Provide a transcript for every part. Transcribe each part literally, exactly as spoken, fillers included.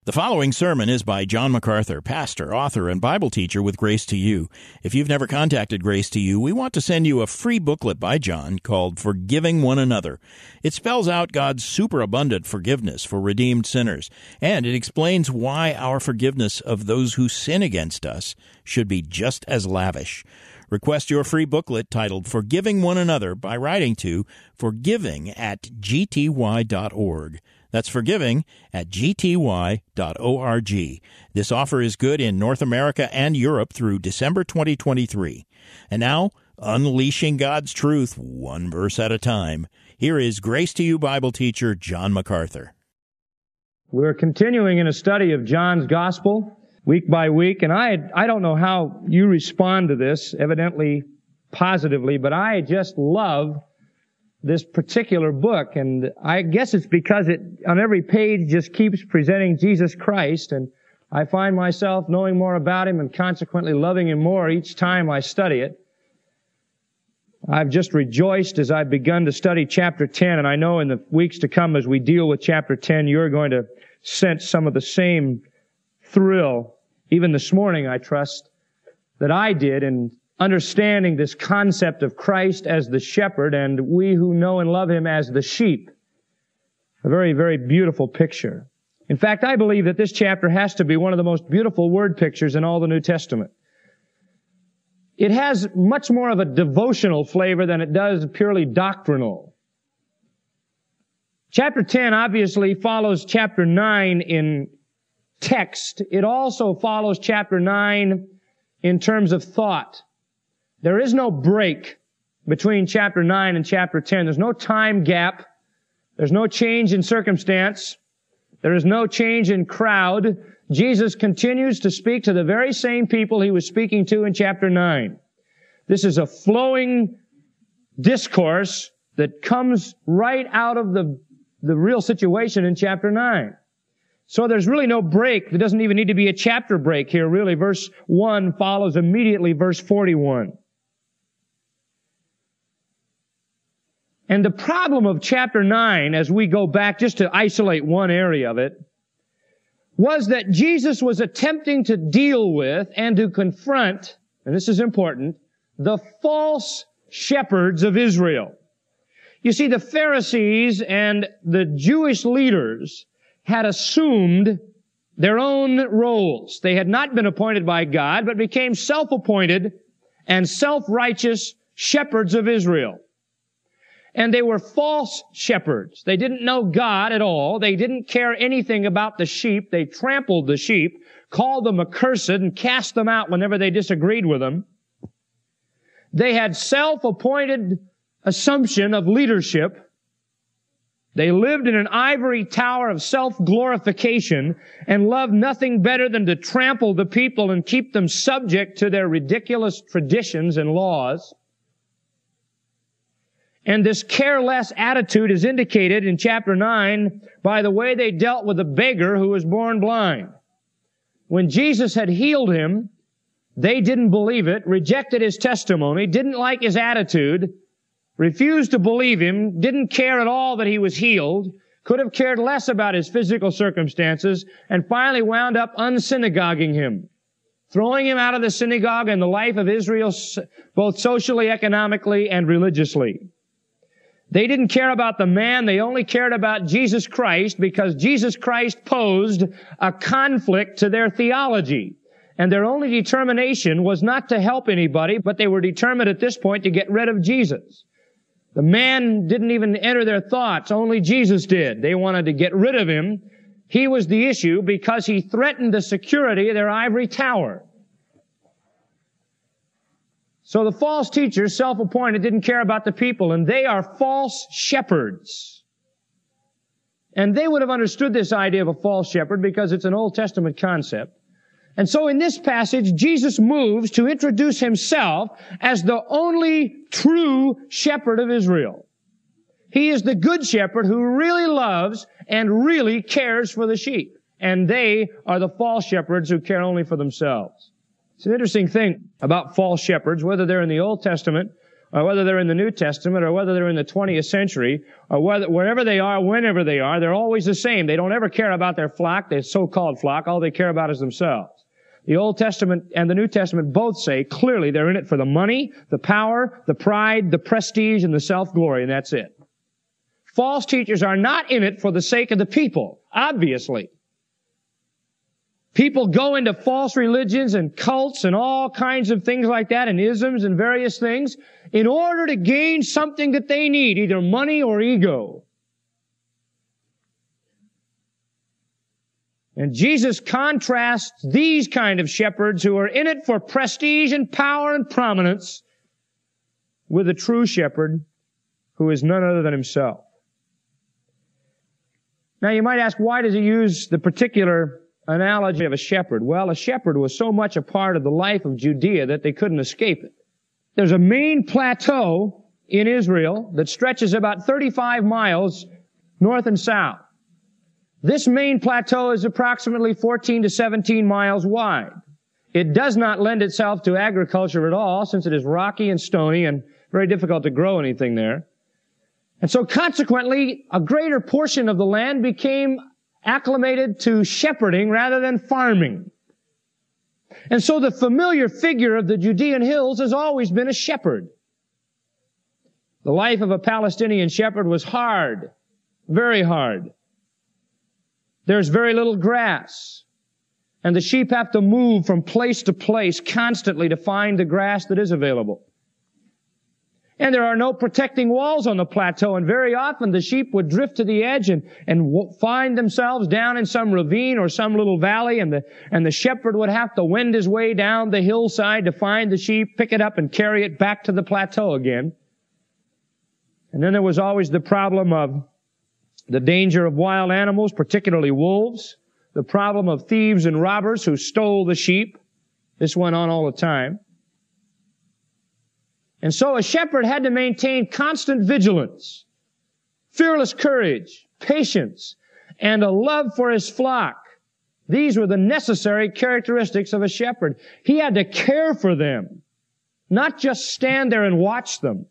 The following sermon is by John MacArthur, pastor, author, and Bible teacher with Grace to You. If you've never contacted Grace to You, we want to send you a free booklet by John called Forgiving One Another. It spells out God's superabundant forgiveness for redeemed sinners, and it explains why our forgiveness of those who sin against us should be just as lavish. Request your free booklet titled Forgiving One Another by writing to forgiving at g t y dot org. That's forgiving at g t y dot org. This offer is good in North America and Europe through December twenty twenty-three. And now, unleashing God's truth one verse at a time, here is Grace to You Bible teacher John MacArthur. We're continuing in a study of John's Gospel week by week, and I I don't know how you respond to this, evidently positively, but I just love this particular book, and I guess it's because it, on every page, just keeps presenting Jesus Christ, and I find myself knowing more about Him and consequently loving Him more each time I study it. I've just rejoiced as I've begun to study chapter ten, and I know in the weeks to come as we deal with chapter ten, you're going to sense some of the same thrill, even this morning, I trust, that I did in understanding this concept of Christ as the shepherd and we who know and love Him as the sheep. A very, very beautiful picture. In fact, I believe that this chapter has to be one of the most beautiful word pictures in all the New Testament. It has much more of a devotional flavor than it does purely doctrinal. Chapter ten obviously follows chapter nine in text. It also follows chapter nine in terms of thought. There is no break between chapter nine and chapter ten. There's no time gap. There's no change in circumstance. There is no change in crowd. Jesus continues to speak to the very same people He was speaking to in chapter nine. This is a flowing discourse that comes right out of the, the real situation in chapter nine. So there's really no break. There doesn't even need to be a chapter break here, really. Verse one follows immediately verse forty-one. And the problem of chapter nine, as we go back just to isolate one area of it, was that Jesus was attempting to deal with and to confront, and this is important, the false shepherds of Israel. You see, the Pharisees and the Jewish leaders had assumed their own roles. They had not been appointed by God, but became self-appointed and self-righteous shepherds of Israel. And they were false shepherds. They didn't know God at all. They didn't care anything about the sheep. They trampled the sheep, called them accursed, and cast them out whenever they disagreed with them. They had self-appointed assumption of leadership. They lived in an ivory tower of self-glorification and loved nothing better than to trample the people and keep them subject to their ridiculous traditions and laws. And this careless attitude is indicated in chapter nine by the way they dealt with the beggar who was born blind. When Jesus had healed him, they didn't believe it, rejected His testimony, didn't like His attitude, refused to believe Him, didn't care at all that he was healed, could have cared less about his physical circumstances, and finally wound up unsynagoguing Him, throwing Him out of the synagogue and the life of Israel, both socially, economically, and religiously. They didn't care about the man, they only cared about Jesus Christ because Jesus Christ posed a conflict to their theology. And their only determination was not to help anybody, but they were determined at this point to get rid of Jesus. The man didn't even enter their thoughts, only Jesus did. They wanted to get rid of Him. He was the issue because He threatened the security of their ivory tower. So the false teachers, self-appointed, didn't care about the people, and they are false shepherds. And they would have understood this idea of a false shepherd because it's an Old Testament concept. And so in this passage, Jesus moves to introduce Himself as the only true shepherd of Israel. He is the good shepherd who really loves and really cares for the sheep. And they are the false shepherds who care only for themselves. It's an interesting thing about false shepherds, whether they're in the Old Testament or whether they're in the New Testament, or whether they're in the twentieth century, or whether, wherever they are, whenever they are, they're always the same. They don't ever care about their flock, their so-called flock. All they care about is themselves. The Old Testament and the New Testament both say clearly they're in it for the money, the power, the pride, the prestige, and the self-glory, and that's it. False teachers are not in it for the sake of the people, obviously. People go into false religions and cults and all kinds of things like that, and isms and various things, in order to gain something that they need, either money or ego. And Jesus contrasts these kind of shepherds who are in it for prestige and power and prominence with a true shepherd who is none other than himself. Now you might ask, why does he use the particular analogy of a shepherd? Well, a shepherd was so much a part of the life of Judea that they couldn't escape it. There's a main plateau in Israel that stretches about thirty-five miles north and south. This main plateau is approximately fourteen to seventeen miles wide. It does not lend itself to agriculture at all, since it is rocky and stony and very difficult to grow anything there. And so consequently, a greater portion of the land became acclimated to shepherding rather than farming. And so the familiar figure of the Judean hills has always been a shepherd. The life of a Palestinian shepherd was hard, very hard. There's very little grass, and the sheep have to move from place to place constantly to find the grass that is available. And there are no protecting walls on the plateau, and very often the sheep would drift to the edge and, and find themselves down in some ravine or some little valley, and the, and the shepherd would have to wend his way down the hillside to find the sheep, pick it up, and carry it back to the plateau again. And then there was always the problem of the danger of wild animals, particularly wolves, the problem of thieves and robbers who stole the sheep. This went on all the time. And so a shepherd had to maintain constant vigilance, fearless courage, patience, and a love for his flock. These were the necessary characteristics of a shepherd. He had to care for them, not just stand there and watch them.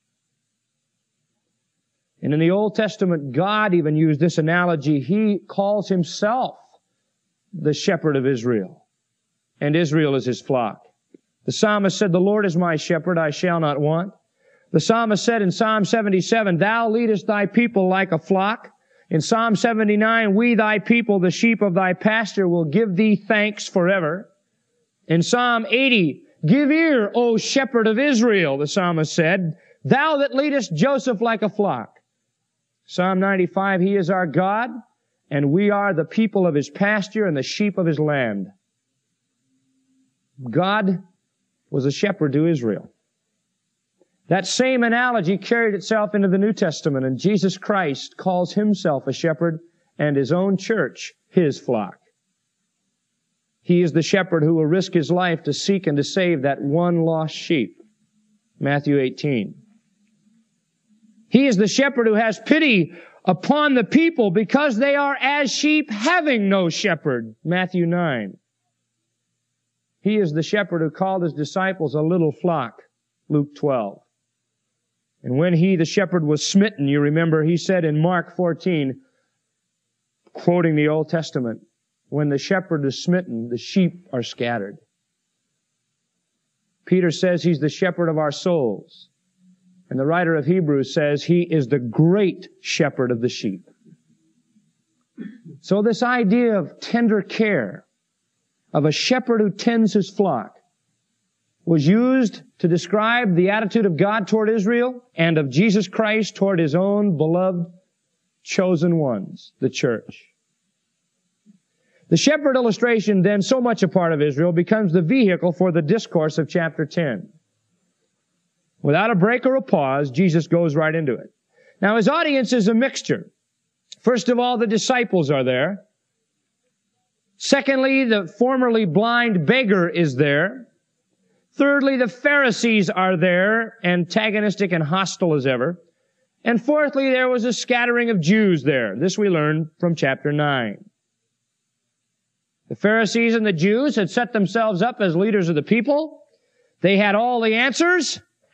And in the Old Testament, God even used this analogy. He calls himself the shepherd of Israel, and Israel is his flock. The psalmist said, "The Lord is my shepherd, I shall not want." The psalmist said in Psalm seventy-seven, "Thou leadest thy people like a flock." In Psalm seventy-nine, "We thy people, the sheep of thy pasture, will give thee thanks forever." In Psalm eighty, "Give ear, O shepherd of Israel," the psalmist said, "thou that leadest Joseph like a flock." Psalm ninety-five, "He is our God, and we are the people of his pasture and the sheep of his land." God was a shepherd to Israel. That same analogy carried itself into the New Testament, and Jesus Christ calls himself a shepherd and his own church his flock. He is the shepherd who will risk his life to seek and to save that one lost sheep. Matthew eighteen. He is the shepherd who has pity upon the people because they are as sheep having no shepherd. Matthew nine. He is the shepherd who called his disciples a little flock. Luke twelve. And when he, the shepherd, was smitten, you remember, he said in Mark fourteen, quoting the Old Testament, "When the shepherd is smitten, the sheep are scattered." Peter says he's the shepherd of our souls. And the writer of Hebrews says he is the great shepherd of the sheep. So this idea of tender care, of a shepherd who tends his flock, was used to describe the attitude of God toward Israel and of Jesus Christ toward his own beloved chosen ones, the church. The shepherd illustration, then so much a part of Israel, becomes the vehicle for the discourse of chapter ten. Without a break or a pause, Jesus goes right into it. Now his audience is a mixture. First of all, the disciples are there. Secondly, the formerly blind beggar is there. Thirdly, the Pharisees are there, antagonistic and hostile as ever. And fourthly, there was a scattering of Jews there. This we learn from chapter nine. The Pharisees and the Jews had set themselves up as leaders of the people. They had all the answers.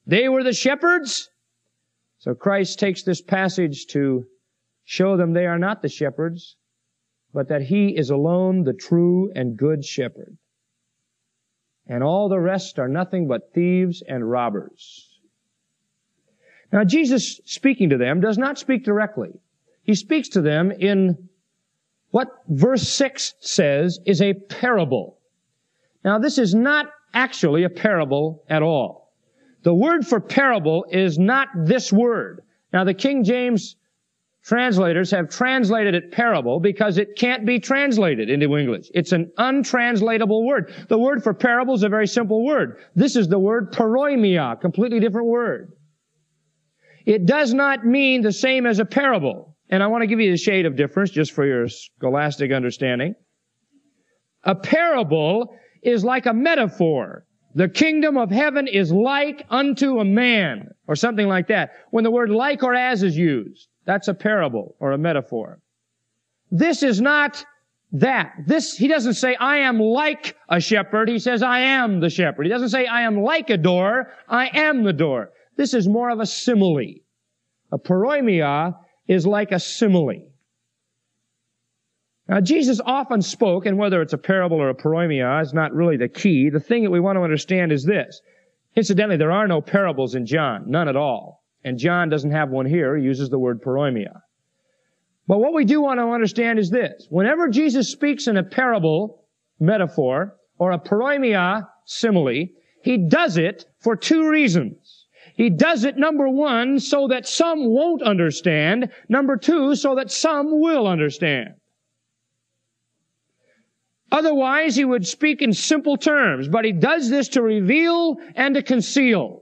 They were the shepherds. So Christ takes this passage to show them they are not the shepherds, but that He is alone the true and good shepherd. And all the rest are nothing but thieves and robbers. Now Jesus, speaking to them, does not speak directly. He speaks to them in what verse six says is a parable. Now this is not actually a parable at all. The word for parable is not this word. Now the King James translators have translated it parable because it can't be translated into English. It's an untranslatable word. The word for parable is a very simple word. This is the word paroimia, completely different word. It does not mean the same as a parable. And I want to give you a shade of difference just for your scholastic understanding. A parable is like a metaphor. The kingdom of heaven is like unto a man, or something like that. When the word like or as is used, that's a parable or a metaphor. This is not that. This, he doesn't say, I am like a shepherd. He says, I am the shepherd. He doesn't say, I am like a door. I am the door. This is more of a simile. A paroimia is like a simile. Now, Jesus often spoke, and whether it's a parable or a paroimia is not really the key. The thing that we want to understand is this. Incidentally, there are no parables in John, none at all. And John doesn't have one here. He uses the word paroimia. But what we do want to understand is this. Whenever Jesus speaks in a parable, metaphor, or a paroimia, simile, He does it for two reasons. He does it, number one, so that some won't understand. Number two, so that some will understand. Otherwise, He would speak in simple terms, but He does this to reveal and to conceal.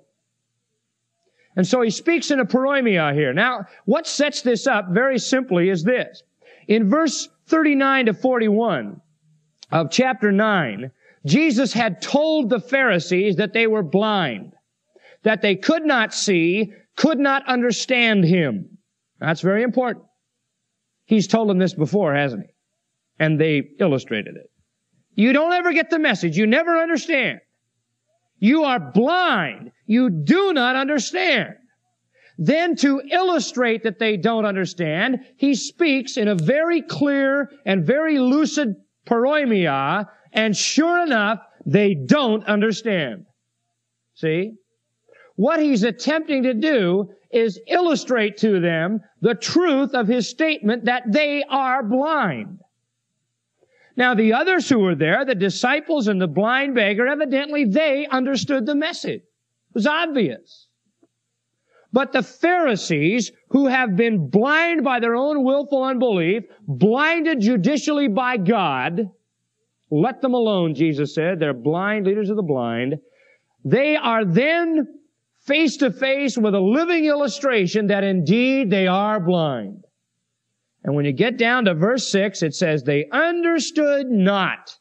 And so He speaks in a paroimia here. Now, what sets this up very simply is this. In verse thirty-nine to forty-one of chapter nine, Jesus had told the Pharisees that they were blind, that they could not see, could not understand Him. That's very important. He's told them this before, hasn't He? And they illustrated it. You don't ever get the message. You never understand. You are blind. You do not understand. Then to illustrate that they don't understand, He speaks in a very clear and very lucid paroimia, and sure enough, they don't understand. See? What He's attempting to do is illustrate to them the truth of His statement that they are blind. Now, the others who were there, the disciples and the blind beggar, evidently they understood the message. It was obvious. But the Pharisees, who have been blind by their own willful unbelief, blinded judicially by God, let them alone, Jesus said. They're blind, leaders of the blind. They are then face to face with a living illustration that indeed they are blind. And when you get down to verse six, it says, they understood not.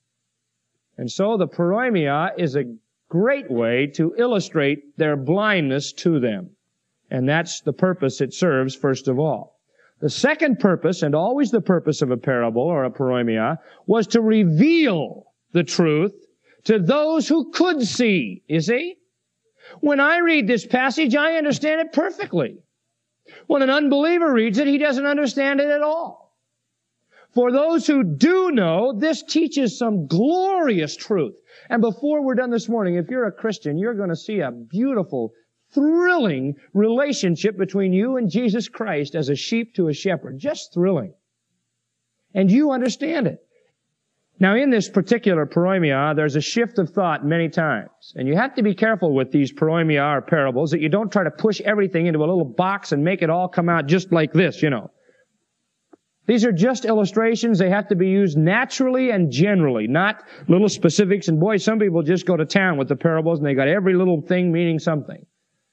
And so the paroimia is a great way to illustrate their blindness to them. And that's the purpose it serves, first of all. The second purpose, and always the purpose of a parable or a paroimia, was to reveal the truth to those who could see. You see? When I read this passage, I understand it perfectly. When an unbeliever reads it, he doesn't understand it at all. For those who do know, this teaches some glorious truth. And before we're done this morning, if you're a Christian, you're going to see a beautiful, thrilling relationship between you and Jesus Christ as a sheep to a shepherd. Just thrilling. And you understand it. Now, in this particular paroimia, there's a shift of thought many times. And you have to be careful with these paroimia or parables that you don't try to push everything into a little box and make it all come out just like this, you know. These are just illustrations. They have to be used naturally and generally, not little specifics. And boy, some people just go to town with the parables and they got every little thing meaning something.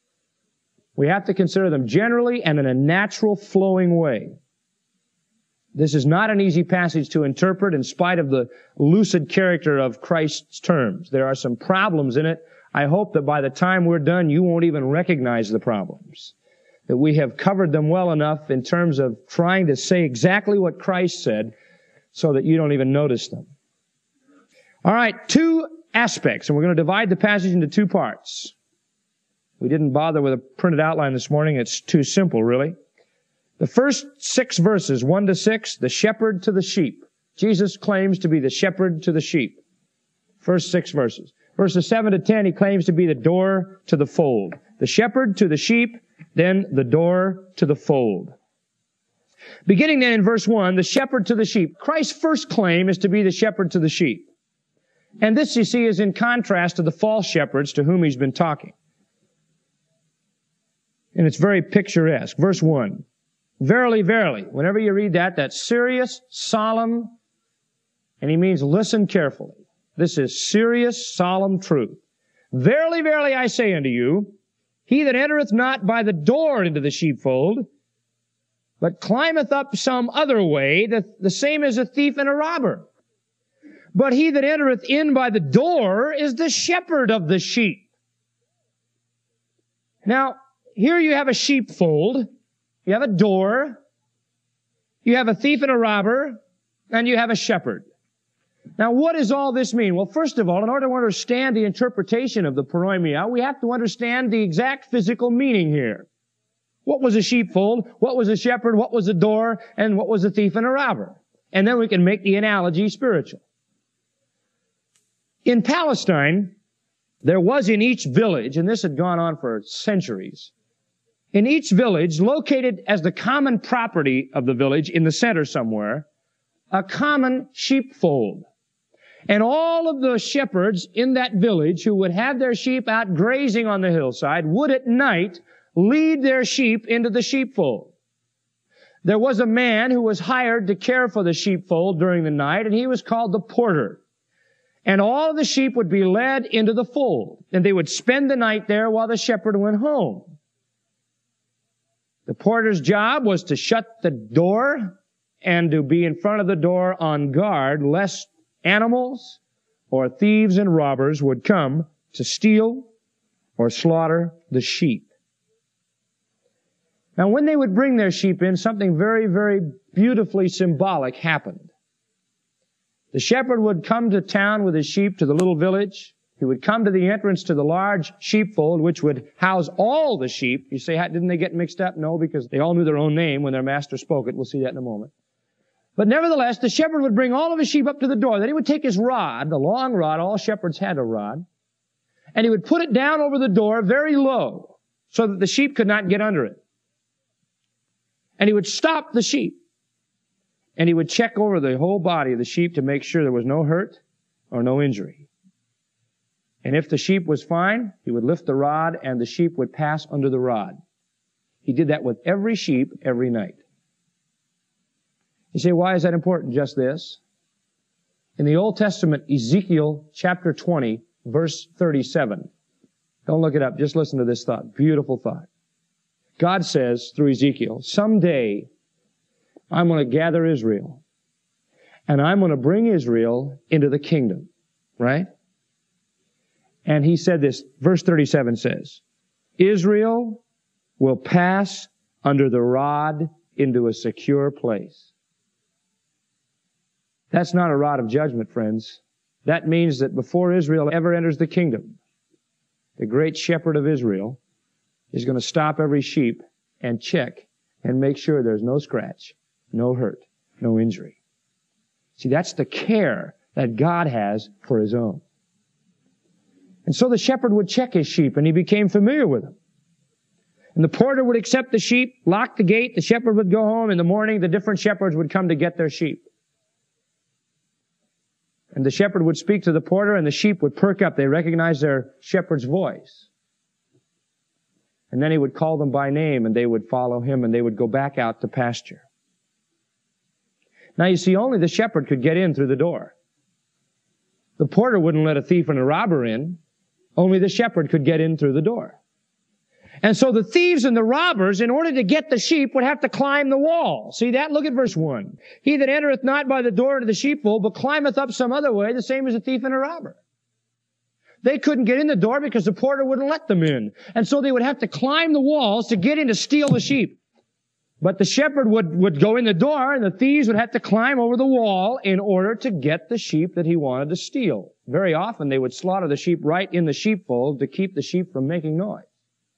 We have to consider them generally and in a natural flowing way. This is not an easy passage to interpret in spite of the lucid character of Christ's terms. There are some problems in it. I hope that by the time we're done, you won't even recognize the problems. That we have covered them well enough in terms of trying to say exactly what Christ said so that you don't even notice them. All right, two aspects, and we're going to divide the passage into two parts. We didn't bother with a printed outline this morning. It's too simple, really. The first six verses, one to six, the shepherd to the sheep. Jesus claims to be the shepherd to the sheep. First six verses. Verses seven to ten, he claims to be the door to the fold. The shepherd to the sheep, then the door to the fold. Beginning then in verse one, the shepherd to the sheep. Christ's first claim is to be the shepherd to the sheep. And this, you see, is in contrast to the false shepherds to whom he's been talking. And it's very picturesque. Verse one. Verily, verily. Whenever you read that, that's serious, solemn, and he means listen carefully. This is serious, solemn truth. Verily, verily, I say unto you, he that entereth not by the door into the sheepfold, but climbeth up some other way, the, the same as a thief and a robber. But he that entereth in by the door is the shepherd of the sheep. Now, here you have a sheepfold, you have a door, you have a thief and a robber, and you have a shepherd. Now, what does all this mean? Well, first of all, in order to understand the interpretation of the paroimia, we have to understand the exact physical meaning here. What was a sheepfold? What was a shepherd? What was a door? And what was a thief and a robber? And then we can make the analogy spiritual. In Palestine, there was in each village, and this had gone on for centuries, in each village, located as the common property of the village in the center somewhere, a common sheepfold. And all of the shepherds in that village who would have their sheep out grazing on the hillside would at night lead their sheep into the sheepfold. There was a man who was hired to care for the sheepfold during the night, and he was called the porter. And all of the sheep would be led into the fold, and they would spend the night there while the shepherd went home. The porter's job was to shut the door and to be in front of the door on guard lest animals or thieves and robbers would come to steal or slaughter the sheep. Now, when they would bring their sheep in, something very, very beautifully symbolic happened. The shepherd would come to town with his sheep to the little village. He would come to the entrance to the large sheepfold, which would house all the sheep. You say, didn't they get mixed up? No, because they all knew their own name when their master spoke it. We'll see that in a moment. But nevertheless, the shepherd would bring all of his sheep up to the door. Then he would take his rod, the long rod, all shepherds had a rod, and he would put it down over the door very low so that the sheep could not get under it. And he would stop the sheep. And he would check over the whole body of the sheep to make sure there was no hurt or no injury. And if the sheep was fine, he would lift the rod and the sheep would pass under the rod. He did that with every sheep every night. You say, why is that important? Just this. In the Old Testament, Ezekiel chapter twenty, verse thirty-seven. Don't look it up. Just listen to this thought. Beautiful thought. God says through Ezekiel, someday I'm going to gather Israel and I'm going to bring Israel into the kingdom. Right? And he said this, verse thirty-seven says, Israel will pass under the rod into a secure place. That's not a rod of judgment, friends. That means that before Israel ever enters the kingdom, the great shepherd of Israel is going to stop every sheep and check and make sure there's no scratch, no hurt, no injury. See, that's the care that God has for His own. And so the shepherd would check his sheep, and he became familiar with them. And the porter would accept the sheep, lock the gate, the shepherd would go home. In the morning, the different shepherds would come to get their sheep. And the shepherd would speak to the porter, and the sheep would perk up. They recognized their shepherd's voice. And then he would call them by name, and they would follow him, and they would go back out to pasture. Now, you see, only the shepherd could get in through the door. The porter wouldn't let a thief and a robber in. Only the shepherd could get in through the door. And so the thieves and the robbers, in order to get the sheep, would have to climb the wall. See that? Look at verse one. He that entereth not by the door into the sheepfold, but climbeth up some other way, the same as a thief and a robber. They couldn't get in the door because the porter wouldn't let them in. And so they would have to climb the walls to get in to steal the sheep. But the shepherd would, would go in the door, and the thieves would have to climb over the wall in order to get the sheep that he wanted to steal. Very often they would slaughter the sheep right in the sheepfold to keep the sheep from making noise.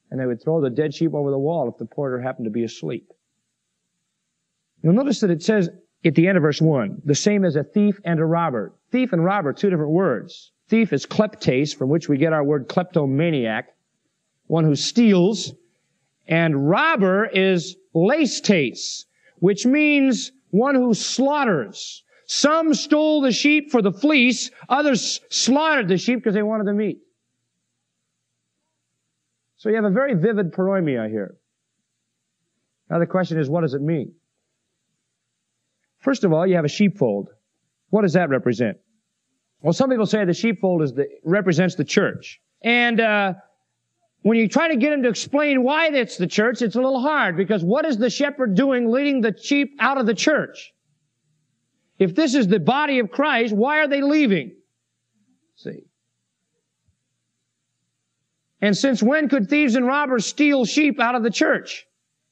And they would throw the dead sheep over the wall if the porter happened to be asleep. You'll notice that it says at the end of verse one, the same as a thief and a robber. Thief and robber, two different words. Thief is kleptes, from which we get our word kleptomaniac, one who steals. And robber is lestes, which means one who slaughters. Some stole the sheep for the fleece, others slaughtered the sheep because they wanted the meat. So you have a very vivid paroimia here. Now the question is, what does it mean? First of all, you have a sheepfold. What does that represent? Well, some people say the sheepfold is the, represents the church. And uh, when you try to get them to explain why it's the church, it's a little hard, because what is the shepherd doing leading the sheep out of the church? If this is the body of Christ, why are they leaving? See. And since when could thieves and robbers steal sheep out of the church?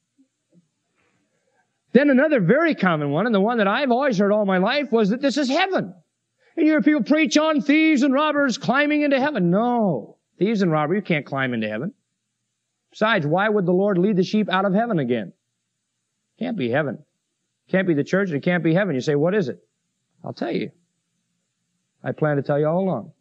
Then another very common one, and the one that I've always heard all my life, was that this is heaven. And you hear people preach on thieves and robbers climbing into heaven. No. Thieves and robbers, you can't climb into heaven. Besides, why would the Lord lead the sheep out of heaven again? Can't be heaven. Can't be the church, and it can't be heaven. You say, what is it? I'll tell you. I plan to tell you all along.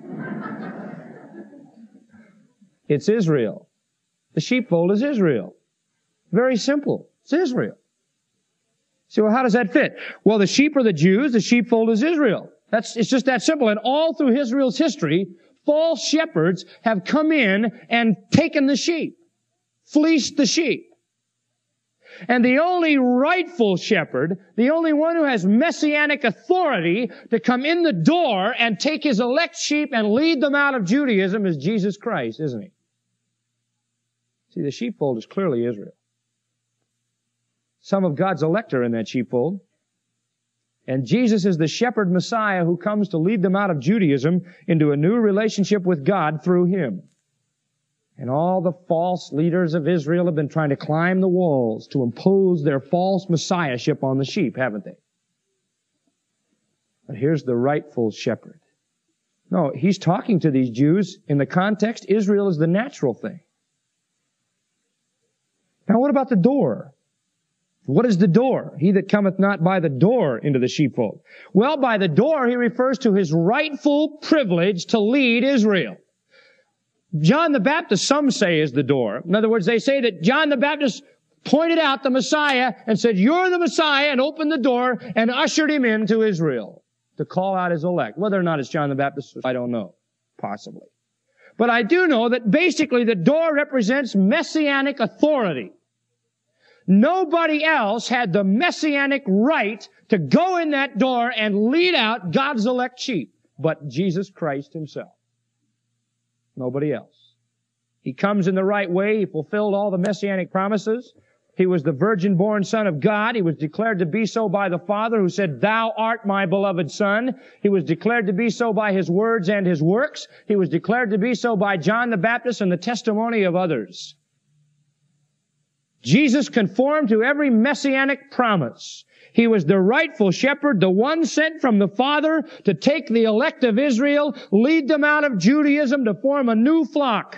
It's Israel. The sheepfold is Israel. Very simple. It's Israel. So well, how does that fit? Well, the sheep are the Jews, the sheepfold is Israel. That's, it's just that simple. And all through Israel's history, false shepherds have come in and taken the sheep, fleeced the sheep. And the only rightful shepherd, the only one who has messianic authority to come in the door and take his elect sheep and lead them out of Judaism is Jesus Christ, isn't he? See, the sheepfold is clearly Israel. Some of God's elect are in that sheepfold. And Jesus is the shepherd Messiah who comes to lead them out of Judaism into a new relationship with God through him. And all the false leaders of Israel have been trying to climb the walls to impose their false messiahship on the sheep, haven't they? But here's the rightful shepherd. No, he's talking to these Jews. In the context, Israel is the natural thing. Now what about the door? What is the door? He that cometh not by the door into the sheepfold. Well, by the door, he refers to his rightful privilege to lead Israel. John the Baptist, some say, is the door. In other words, they say that John the Baptist pointed out the Messiah and said, you're the Messiah, and opened the door and ushered him into Israel to call out his elect. Whether or not it's John the Baptist, I don't know. Possibly. But I do know that basically the door represents messianic authority. Nobody else had the messianic right to go in that door and lead out God's elect sheep but Jesus Christ himself. Nobody else. He comes in the right way. He fulfilled all the messianic promises. He was the virgin-born Son of God. He was declared to be so by the Father, who said, thou art my beloved Son. He was declared to be so by his words and his works. He was declared to be so by John the Baptist and the testimony of others. Jesus conformed to every messianic promise. He was the rightful shepherd, the one sent from the Father to take the elect of Israel, lead them out of Judaism to form a new flock,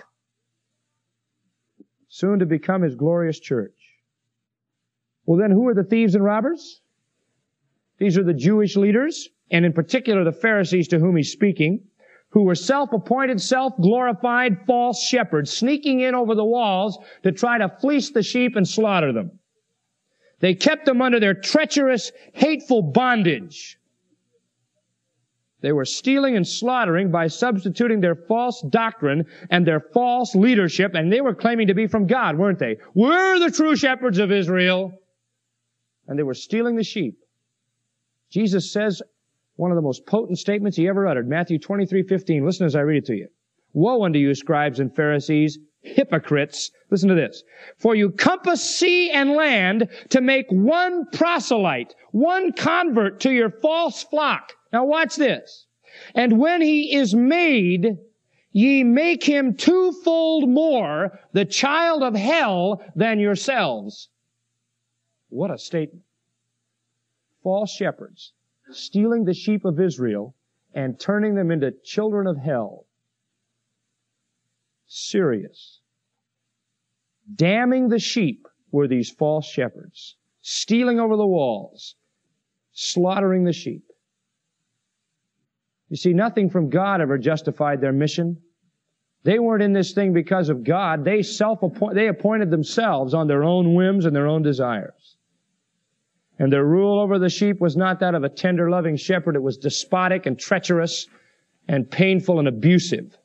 soon to become his glorious church. Well, then who are the thieves and robbers? These are the Jewish leaders, and in particular the Pharisees to whom he's speaking, who were self-appointed, self-glorified false shepherds, sneaking in over the walls to try to fleece the sheep and slaughter them. They kept them under their treacherous, hateful bondage. They were stealing and slaughtering by substituting their false doctrine and their false leadership, and they were claiming to be from God, weren't they? We're the true shepherds of Israel. And they were stealing the sheep. Jesus says one of the most potent statements he ever uttered, Matthew twenty-three fifteen. Listen as I read it to you. Woe unto you, scribes and Pharisees, hypocrites. Listen to this. For you compass sea and land to make one proselyte, one convert to your false flock. Now watch this. And when he is made, ye make him twofold more the child of hell than yourselves. What a statement. False shepherds stealing the sheep of Israel and turning them into children of hell. Serious. Damning the sheep were these false shepherds, stealing over the walls, slaughtering the sheep. You see, nothing from God ever justified their mission. They weren't in this thing because of God. They self-appoint, they appointed themselves on their own whims and their own desires. And their rule over the sheep was not that of a tender, loving shepherd. It was despotic and treacherous and painful and abusive.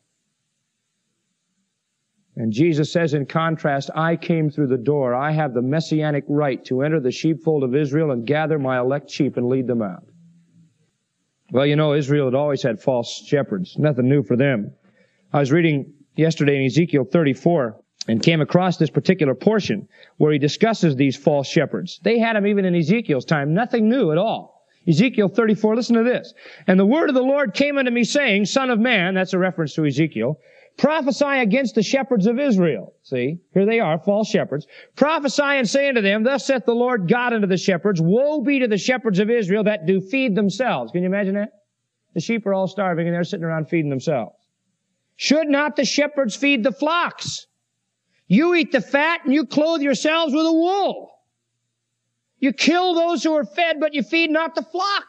And Jesus says in contrast, I came through the door. I have the messianic right to enter the sheepfold of Israel and gather my elect sheep and lead them out. Well, you know, Israel had always had false shepherds. Nothing new for them. I was reading yesterday in Ezekiel thirty-four and came across this particular portion where he discusses these false shepherds. They had them even in Ezekiel's time. Nothing new at all. Ezekiel thirty-four, listen to this. And the word of the Lord came unto me saying, Son of man, that's a reference to Ezekiel, prophesy against the shepherds of Israel. See, here they are, false shepherds. Prophesy and say unto them, Thus saith the Lord God unto the shepherds, Woe be to the shepherds of Israel that do feed themselves. Can you imagine that? The sheep are all starving and they're sitting around feeding themselves. Should not the shepherds feed the flocks? You eat the fat and you clothe yourselves with the wool. You kill those who are fed, but you feed not the flock.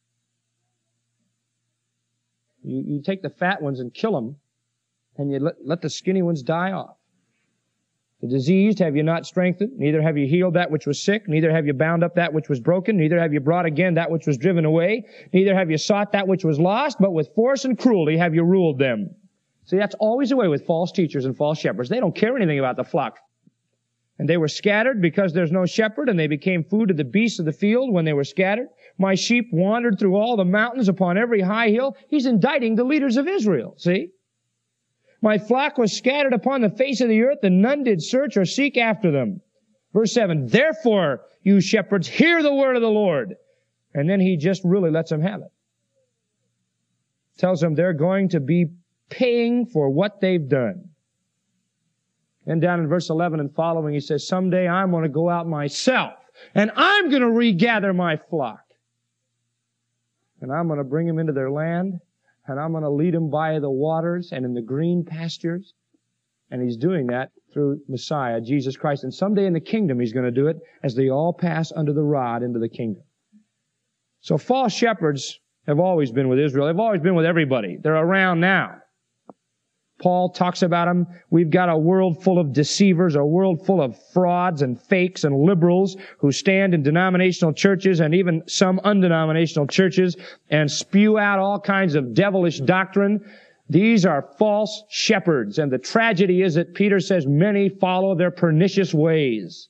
You, you take the fat ones and kill them, and you let, let the skinny ones die off. The diseased have you not strengthened, neither have you healed that which was sick, neither have you bound up that which was broken, neither have you brought again that which was driven away, neither have you sought that which was lost, but with force and cruelty have you ruled them. See, that's always the way with false teachers and false shepherds. They don't care anything about the flock. And they were scattered because there's no shepherd, and they became food to the beasts of the field when they were scattered. My sheep wandered through all the mountains upon every high hill. He's indicting the leaders of Israel, see? My flock was scattered upon the face of the earth, and none did search or seek after them. Verse seven, Therefore, you shepherds, hear the word of the Lord. And then he just really lets them have it. Tells them they're going to be paying for what they've done. Then down in verse eleven and following, he says, Someday I'm going to go out myself, and I'm going to regather my flock. And I'm going to bring them into their land, and I'm going to lead them by the waters and in the green pastures. And he's doing that through Messiah, Jesus Christ. And someday in the kingdom, he's going to do it as they all pass under the rod into the kingdom. So false shepherds have always been with Israel. They've always been with everybody. They're around now. Paul talks about them. We've got a world full of deceivers, a world full of frauds and fakes and liberals who stand in denominational churches and even some undenominational churches and spew out all kinds of devilish doctrine. These are false shepherds. And the tragedy is that Peter says many follow their pernicious ways.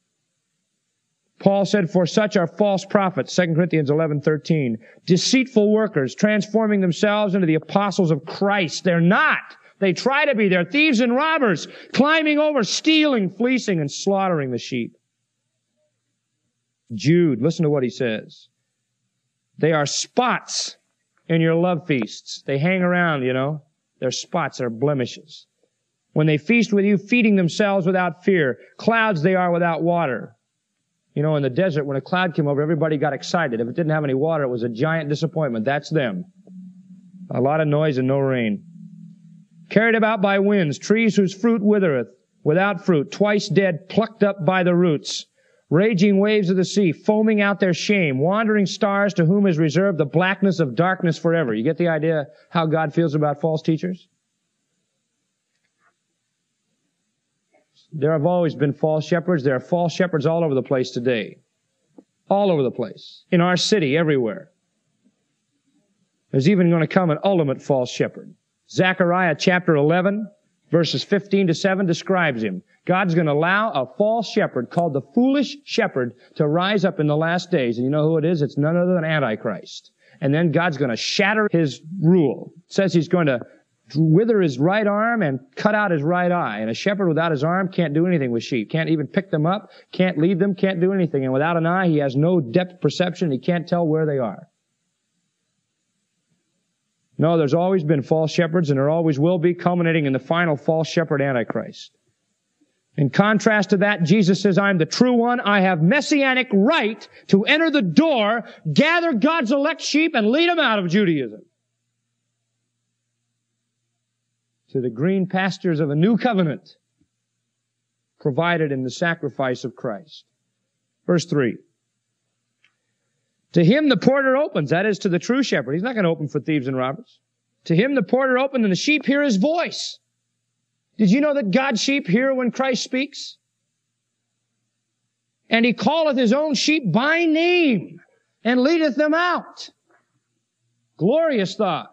Paul said, For such are false prophets, Second Corinthians eleven thirteen, deceitful workers, transforming themselves into the apostles of Christ. They're not. They try to be. They're thieves and robbers, climbing over, stealing, fleecing, and slaughtering the sheep. Jude, listen to what he says. They are spots in your love feasts. They hang around, you know. They're spots, they're blemishes. When they feast with you, feeding themselves without fear. Clouds they are without water. You know, in the desert, when a cloud came over, everybody got excited. If it didn't have any water, it was a giant disappointment. That's them. A lot of noise and no rain. Carried about by winds, trees whose fruit withereth, without fruit, twice dead, plucked up by the roots. Raging waves of the sea, foaming out their shame, wandering stars to whom is reserved the blackness of darkness forever. You get the idea how God feels about false teachers? There have always been false shepherds. There are false shepherds all over the place today. All over the place. In our city, everywhere. There's even going to come an ultimate false shepherd. Zechariah chapter eleven, verses fifteen to seven describes him. God's going to allow a false shepherd called the foolish shepherd to rise up in the last days. And you know who it is? It's none other than Antichrist. And then God's going to shatter his rule. It says he's going to wither his right arm and cut out his right eye. And a shepherd without his arm can't do anything with sheep. Can't even pick them up, can't lead them, can't do anything. And without an eye, he has no depth perception. He can't tell where they are. No, there's always been false shepherds, and there always will be, culminating in the final false shepherd, Antichrist. In contrast to that, Jesus says, I am the true one. I have messianic right to enter the door, gather God's elect sheep, and lead them out of Judaism to the green pastures of a new covenant. provided in the sacrifice of Christ. Verse three. To him the porter opens, that is to the true shepherd. He's not going to open for thieves and robbers. To him the porter opens, and the sheep hear his voice. Did you know that God's sheep hear when Christ speaks? And he calleth his own sheep by name, and leadeth them out. Glorious thought.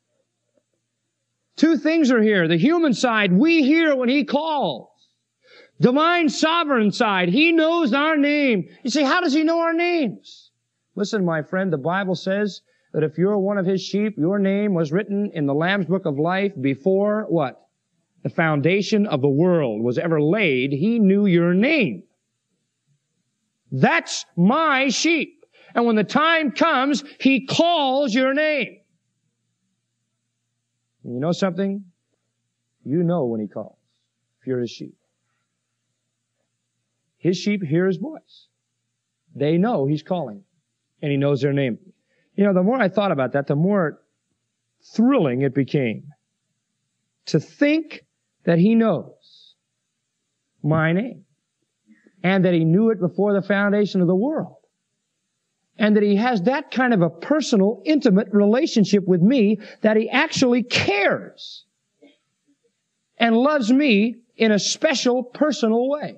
Two things are here. The human side, we hear when he calls. Divine sovereign side, he knows our name. You say, how does he know our names? Listen, my friend, the Bible says that if you're one of his sheep, your name was written in the Lamb's Book of Life before what? The foundation of the world was ever laid. He knew your name. That's my sheep. And when the time comes, he calls your name. And you know something? You know when he calls, if you're his sheep. His sheep hear his voice. They know he's calling, and he knows their name. You know, the more I thought about that, the more thrilling it became to think that he knows my name, and that he knew it before the foundation of the world, and that he has that kind of a personal, intimate relationship with me, that he actually cares and loves me in a special, personal way.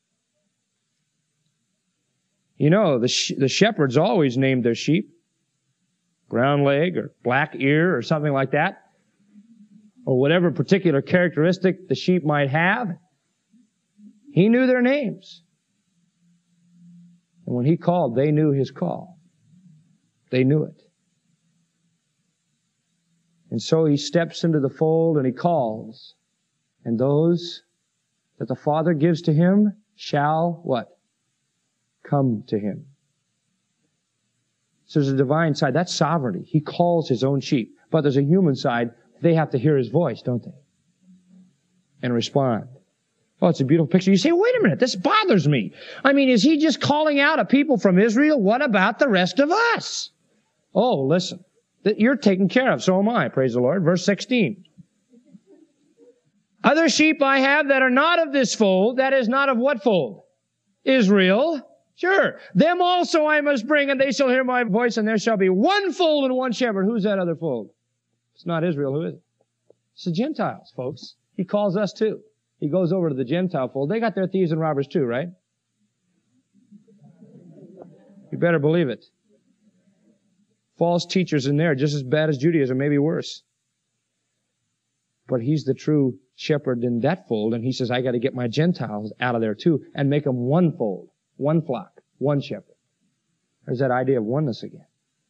You know, the, sh- the shepherds always named their sheep brown leg or black ear or something like that, or whatever particular characteristic the sheep might have. He knew their names. And when he called, they knew his call. They knew it. And so he steps into the fold and he calls. And those that the Father gives to him shall, what? Come to him. So there's a divine side. That's sovereignty. He calls his own sheep. But there's a human side. They have to hear his voice, don't they? And respond. Oh, it's a beautiful picture. You say, wait a minute, this bothers me. I mean, is he just calling out a people from Israel? What about the rest of us? Oh, listen. You're taken care of. So am I. Praise the Lord. Verse sixteen. Other sheep I have that are not of this fold. That is not of what fold? Israel. Sure. Them also I must bring, and they shall hear my voice, and there shall be one fold and one shepherd. Who's that other fold? It's not Israel. Who is it? It's the Gentiles, folks. He calls us too. He goes over to the Gentile fold. They got their thieves and robbers too, right? You better believe it. False teachers in there, just as bad as Judaism, maybe worse. But he's the true shepherd in that fold, and he says, I got to get my Gentiles out of there too, and make them one fold, one flock, one shepherd. There's that idea of oneness again.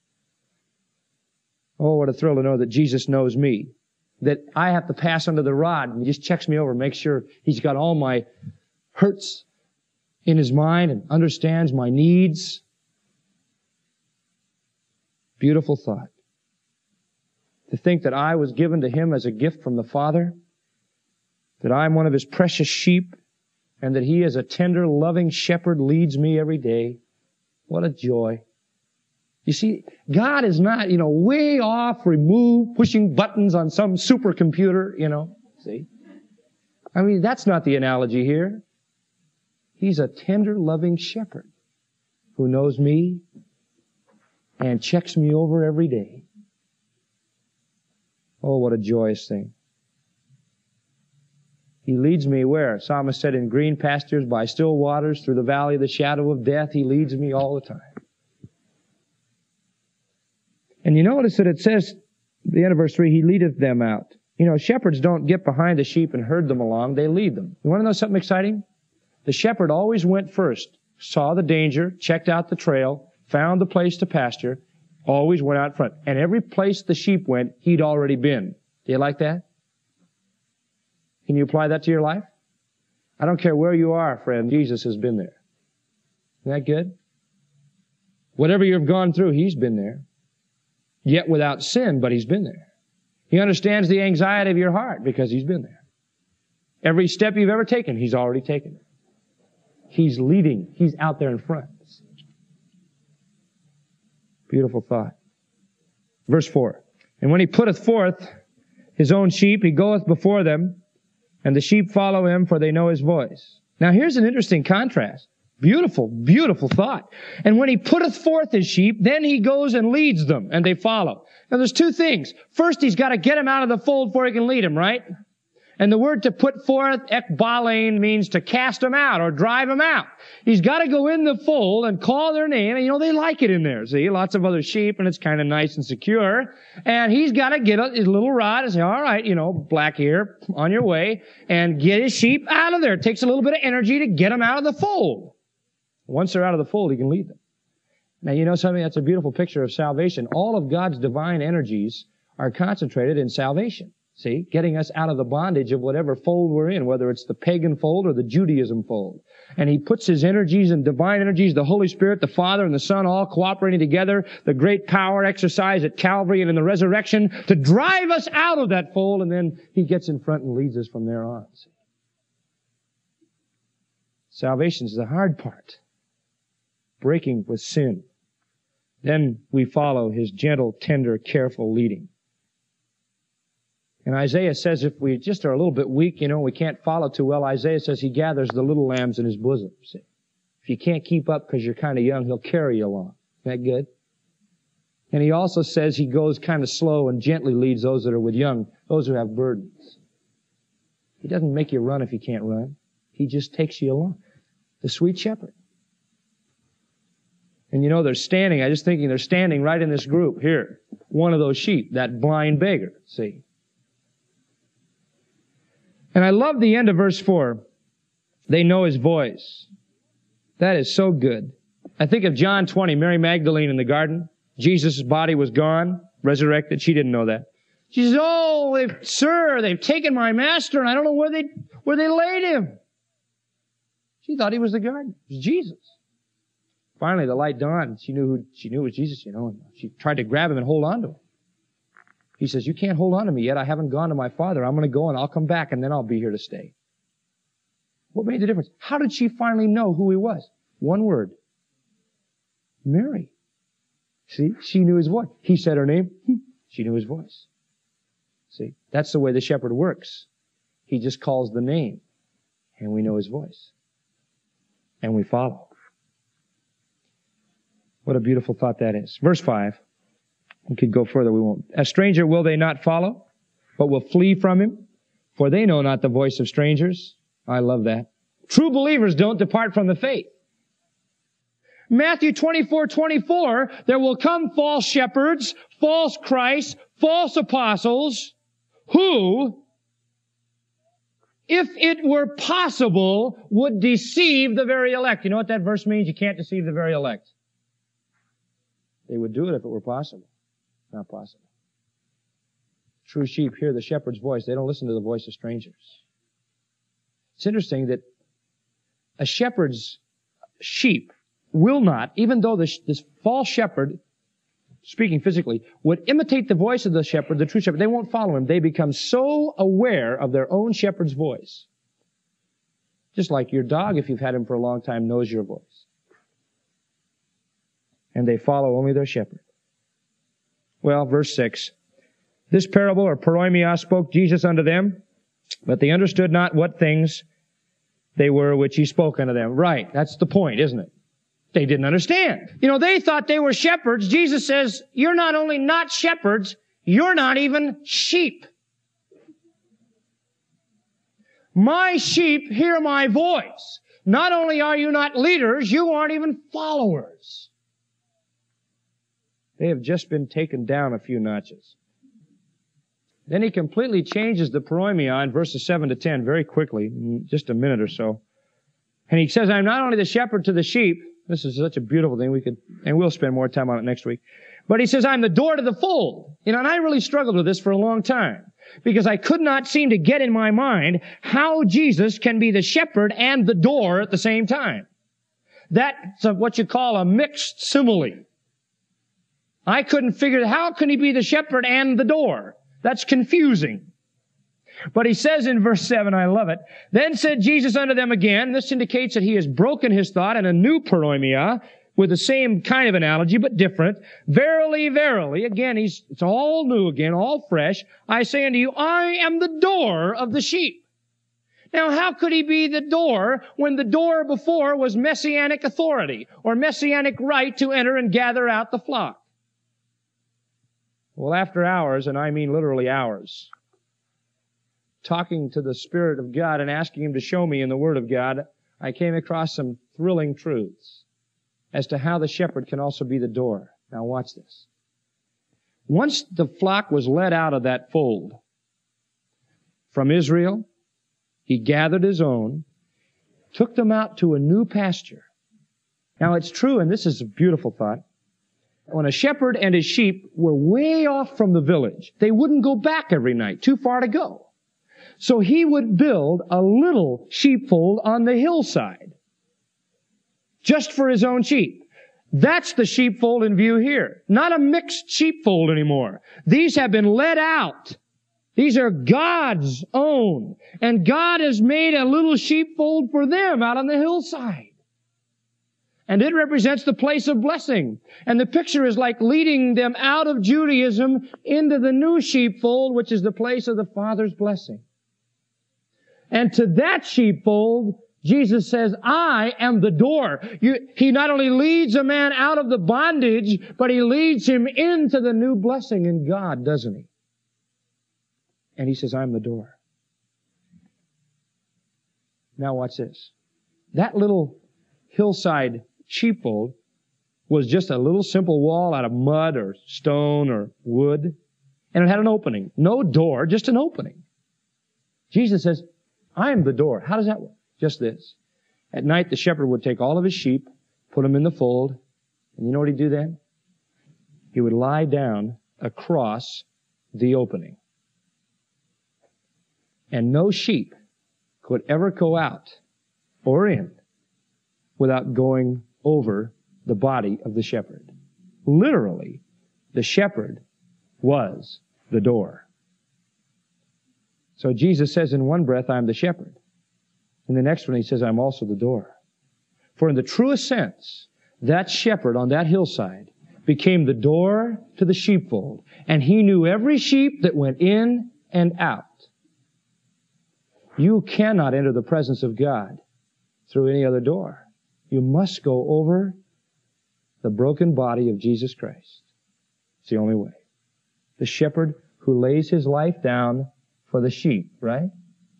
Oh, what a thrill to know that Jesus knows me. That I have to pass under the rod, and he just checks me over, makes sure he's got all my hurts in his mind and understands my needs. Beautiful thought. To think that I was given to him as a gift from the Father, that I'm one of his precious sheep, and that he as a tender, loving shepherd leads me every day. What a joy. You see, God is not, you know, way off, removed, pushing buttons on some supercomputer, you know. See? I mean, that's not the analogy here. He's a tender, loving shepherd who knows me and checks me over every day. Oh, what a joyous thing. He leads me where? Psalmist said, in green pastures, by still waters, through the valley of the shadow of death. He leads me all the time. And you notice that it says, the end of verse three, he leadeth them out. You know, shepherds don't get behind the sheep and herd them along. They lead them. You want to know something exciting? The shepherd always went first, saw the danger, checked out the trail, found the place to pasture, always went out front. And every place the sheep went, he'd already been. Do you like that? Can you apply that to your life? I don't care where you are, friend. Jesus has been there. Isn't that good? Whatever you've gone through, he's been there. Yet without sin, but he's been there. He understands the anxiety of your heart because he's been there. Every step you've ever taken, he's already taken it. He's leading. He's out there in front. Beautiful thought. Verse four. And when he putteth forth his own sheep, he goeth before them, and the sheep follow him, for they know his voice. Now here's an interesting contrast. Beautiful, beautiful thought. And when he putteth forth his sheep, then he goes and leads them, and they follow. Now there's two things. First, he's got to get them out of the fold before he can lead them, right? And the word to put forth, ekbalein, means to cast them out or drive them out. He's got to go in the fold and call their name. And you know, they like it in there. See, lots of other sheep, and it's kind of nice and secure. And he's got to get his little rod and say, all right, you know, black ear, on your way, and get his sheep out of there. It takes a little bit of energy to get them out of the fold. Once they're out of the fold, he can lead them. Now, you know something? That's a beautiful picture of salvation. All of God's divine energies are concentrated in salvation. See, getting us out of the bondage of whatever fold we're in, whether it's the pagan fold or the Judaism fold. And he puts his energies and divine energies, the Holy Spirit, the Father, and the Son, all cooperating together, the great power exercised at Calvary and in the resurrection to drive us out of that fold, and then he gets in front and leads us from there on. See? Salvation is the hard part. Breaking with sin. Then we follow his gentle, tender, careful leading. And Isaiah says if we just are a little bit weak, you know, we can't follow too well, Isaiah says he gathers the little lambs in his bosom. See? If you can't keep up because you're kind of young, he'll carry you along. Isn't that good? And he also says he goes kind of slow and gently leads those that are with young, those who have burdens. He doesn't make you run if you can't run. He just takes you along. The sweet shepherd. And you know, they're standing, I just thinking they're standing right in this group here. One of those sheep, that blind beggar, see. And I love the end of verse four. They know his voice. That is so good. I think of John twenty, Mary Magdalene in the garden. Jesus' body was gone, resurrected. She didn't know that. She says, oh, they've, sir, they've taken my master, and I don't know where they, where they laid him. She thought he was the gardener. It was Jesus. Finally, the light dawned. She knew who, she knew it was Jesus, you know, and she tried to grab him and hold on to him. He says, you can't hold on to me yet. I haven't gone to my Father. I'm going to go and I'll come back and then I'll be here to stay. What made the difference? How did she finally know who he was? One word. Mary. See, she knew his voice. He said her name. She knew his voice. See, that's the way the shepherd works. He just calls the name and we know his voice. And we follow. What a beautiful thought that is. Verse five. We could go further, we won't. A stranger will they not follow, but will flee from him, for they know not the voice of strangers. I love that. True believers don't depart from the faith. Matthew twenty-four twenty-four, there will come false shepherds, false Christs, false apostles, who, if it were possible, would deceive the very elect. You know what that verse means? You can't deceive the very elect. They would do it if it were possible. Not possible. True sheep hear the shepherd's voice. They don't listen to the voice of strangers. It's interesting that a shepherd's sheep will not, even though this, this false shepherd, speaking physically, would imitate the voice of the shepherd, the true shepherd, they won't follow him. They become so aware of their own shepherd's voice. Just like your dog, if you've had him for a long time, knows your voice. And they follow only their shepherd. Well, verse six. This parable, or paroimia, spoke Jesus unto them, but they understood not what things they were which he spoke unto them. Right, that's the point, isn't it? They didn't understand. You know, they thought they were shepherds. Jesus says, you're not only not shepherds, you're not even sheep. My sheep hear my voice. Not only are you not leaders, you aren't even followers. They have just been taken down a few notches. Then he completely changes the paroimia in verses seven to ten very quickly, in just a minute or so. And he says, I'm not only the shepherd to the sheep. This is such a beautiful thing. We could, and we'll spend more time on it next week. But he says, I'm the door to the fold. You know, and I really struggled with this for a long time because I could not seem to get in my mind how Jesus can be the shepherd and the door at the same time. That's a, what you call a mixed simile. I couldn't figure, how can he be the shepherd and the door? That's confusing. But he says in verse seven, I love it, then said Jesus unto them again, this indicates that he has broken his thought in a new paroimia, with the same kind of analogy, but different. Verily, verily, again, he's, it's all new again, all fresh. I say unto you, I am the door of the sheep. Now, how could he be the door when the door before was messianic authority or messianic right to enter and gather out the flock? Well, after hours, and I mean literally hours, talking to the Spirit of God and asking Him to show me in the Word of God, I came across some thrilling truths as to how the shepherd can also be the door. Now watch this. Once the flock was led out of that fold from Israel, He gathered His own, took them out to a new pasture. Now it's true, and this is a beautiful thought, when a shepherd and his sheep were way off from the village, they wouldn't go back every night, too far to go. So he would build a little sheepfold on the hillside, just for his own sheep. That's the sheepfold in view here. Not a mixed sheepfold anymore. These have been let out. These are God's own. And God has made a little sheepfold for them out on the hillside. And it represents the place of blessing. And the picture is like leading them out of Judaism into the new sheepfold, which is the place of the Father's blessing. And to that sheepfold, Jesus says, I am the door. You, he not only leads a man out of the bondage, but He leads him into the new blessing in God, doesn't He? And He says, I'm the door. Now watch this. That little hillside sheepfold was just a little simple wall out of mud or stone or wood. And it had an opening. No door, just an opening. Jesus says, I am the door. How does that work? Just this. At night, the shepherd would take all of his sheep, put them in the fold, and you know what he'd do then? He would lie down across the opening. And no sheep could ever go out or in without going over the body of the shepherd. Literally, the shepherd was the door. So Jesus says in one breath, I'm the shepherd. In the next one, He says, I'm also the door. For in the truest sense, that shepherd on that hillside became the door to the sheepfold. And He knew every sheep that went in and out. You cannot enter the presence of God through any other door. You must go over the broken body of Jesus Christ. It's the only way. The shepherd who lays His life down for the sheep, right?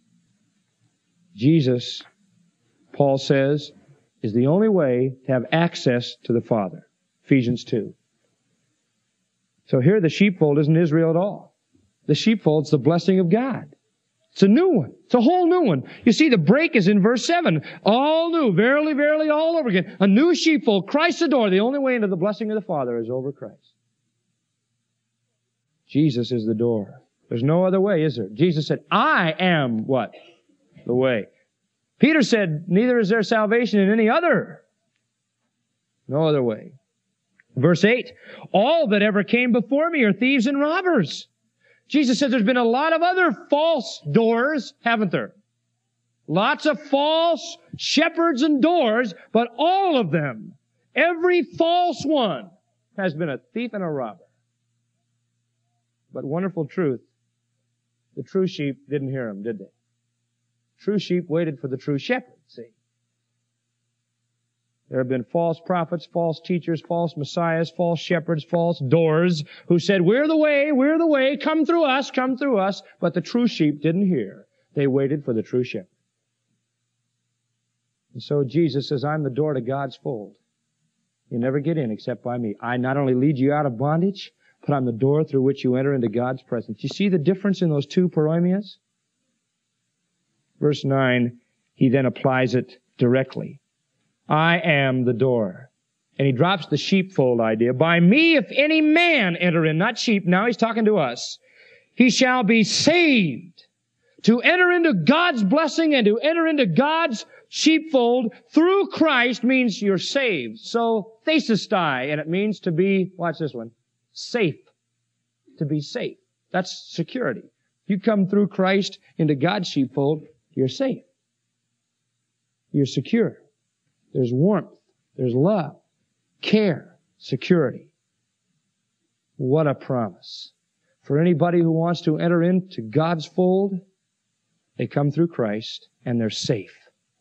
Jesus, Paul says, is the only way to have access to the Father. Ephesians two. So here the sheepfold isn't Israel at all. The sheepfold's the blessing of God. It's a new one. It's a whole new one. You see, the break is in verse seven. All new. Verily, verily, all over again. A new sheepfold. Christ the door. The only way into the blessing of the Father is over Christ. Jesus is the door. There's no other way, is there? Jesus said, I am what? The way. Peter said, neither is there salvation in any other. No other way. Verse eight. All that ever came before me are thieves and robbers. Jesus said there's been a lot of other false doors, haven't there? Lots of false shepherds and doors, but all of them, every false one, has been a thief and a robber. But wonderful truth, the true sheep didn't hear him, did they? True sheep waited for the true shepherd, see? There have been false prophets, false teachers, false messiahs, false shepherds, false doors who said, we're the way, we're the way, come through us, come through us. But the true sheep didn't hear. They waited for the true shepherd. And so Jesus says, I'm the door to God's fold. You never get in except by me. I not only lead you out of bondage, but I'm the door through which you enter into God's presence. You see the difference in those two paroimias? Verse nine, he then applies it directly. I am the door. And he drops the sheepfold idea. By me, if any man enter in, not sheep, now he's talking to us, he shall be saved. To enter into God's blessing and to enter into God's sheepfold through Christ means you're saved. So, thesestai, and it means to be, watch this one, safe. To be safe. That's security. You come through Christ into God's sheepfold, you're safe. You're secure. There's warmth. There's love. Care. Security. What a promise. For anybody who wants to enter into God's fold, they come through Christ and they're safe.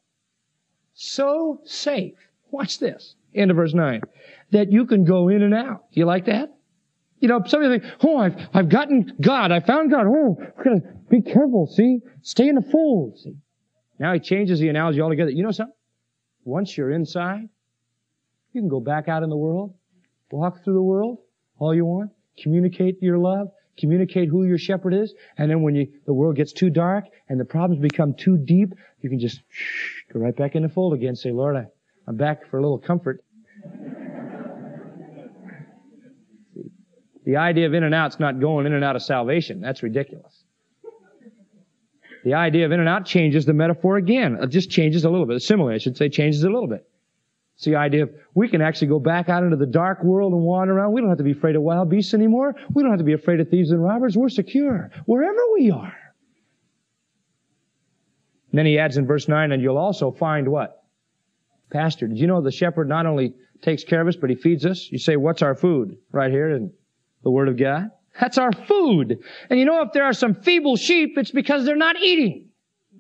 So safe. Watch this. End of verse nine. That you can go in and out. Do you like that? You know, some of you think, oh, I've, I've gotten God. I found God. Oh, we're going to be careful, see? Stay in the fold, see? Now he changes the analogy altogether. You know something? Once you're inside, you can go back out in the world, walk through the world all you want, communicate your love, communicate who your shepherd is, and then when you, the world gets too dark and the problems become too deep, you can just shh, go right back in the fold again. Say, Lord, I, I'm back for a little comfort. The idea of in and out's not going in and out of salvation. That's ridiculous. The idea of in and out changes the metaphor again. It just changes a little bit. Similarly, I should say, changes a little bit. It's the idea of we can actually go back out into the dark world and wander around. We don't have to be afraid of wild beasts anymore. We don't have to be afraid of thieves and robbers. We're secure wherever we are. And then he adds in verse nine, and you'll also find what? Pasture. Did you know the shepherd not only takes care of us, but he feeds us? You say, what's our food? Right here in the Word of God. That's our food. And you know, if there are some feeble sheep, it's because they're not eating.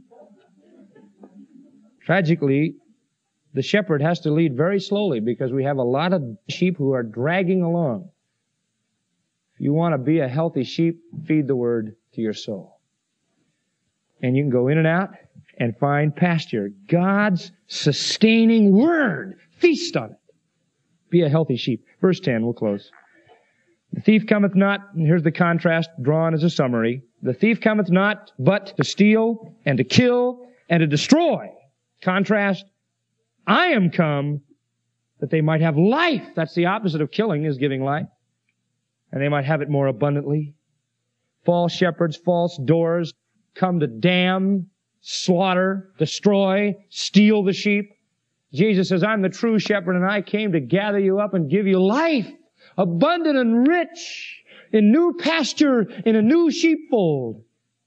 Tragically, the shepherd has to lead very slowly because we have a lot of sheep who are dragging along. If you want to be a healthy sheep, feed the Word to your soul. And you can go in and out and find pasture. God's sustaining Word. Feast on it. Be a healthy sheep. Verse ten, we'll close. The thief cometh not, and here's the contrast drawn as a summary. The thief cometh not but to steal and to kill and to destroy. Contrast, I am come that they might have life. That's the opposite of killing, is giving life. And they might have it more abundantly. False shepherds, false doors come to damn, slaughter, destroy, steal the sheep. Jesus says, I'm the true shepherd and I came to gather you up and give you life. Abundant and rich, in new pasture, in a new sheepfold,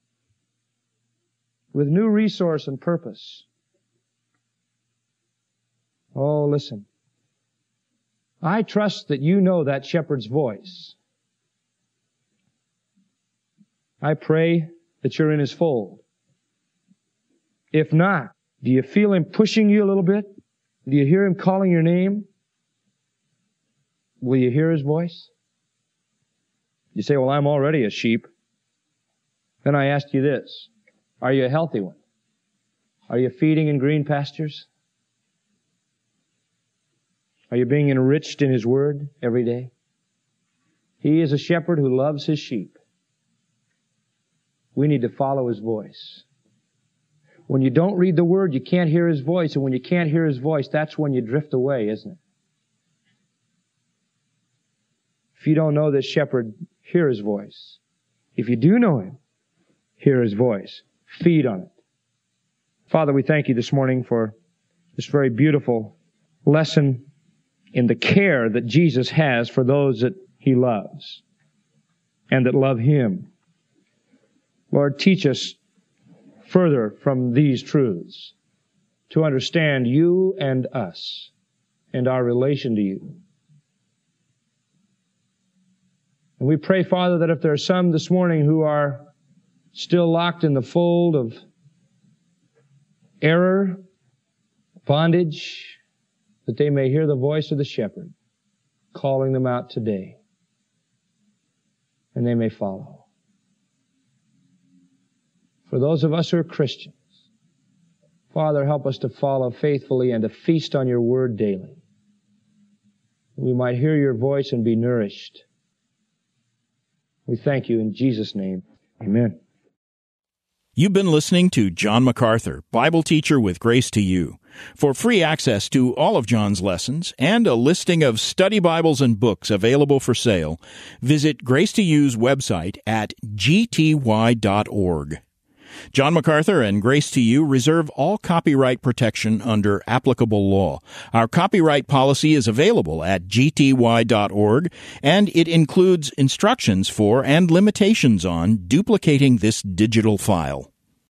with new resource and purpose. Oh, listen. I trust that you know that shepherd's voice. I pray that you're in his fold. If not, do you feel him pushing you a little bit? Do you hear him calling your name? Will you hear his voice? You say, well, I'm already a sheep. Then I ask you this. Are you a healthy one? Are you feeding in green pastures? Are you being enriched in his word every day? He is a shepherd who loves his sheep. We need to follow his voice. When you don't read the word, you can't hear his voice. And when you can't hear his voice, that's when you drift away, isn't it? If you don't know this shepherd, hear his voice. If you do know him, hear his voice. Feed on it. Father, we thank you this morning for this very beautiful lesson in the care that Jesus has for those that he loves and that love him. Lord, teach us further from these truths to understand you and us and our relation to you. And we pray, Father, that if there are some this morning who are still locked in the fold of error, bondage, that they may hear the voice of the shepherd calling them out today, and they may follow. For those of us who are Christians, Father, help us to follow faithfully and to feast on your word daily. We might hear your voice and be nourished. We thank you in Jesus' name. Amen. You've been listening to John MacArthur, Bible teacher with Grace to You. For free access to all of John's lessons and a listing of study Bibles and books available for sale, visit Grace to You's website at g t y dot org. John MacArthur and Grace to You reserve all copyright protection under applicable law. Our copyright policy is available at g t y dot org, and it includes instructions for and limitations on duplicating this digital file.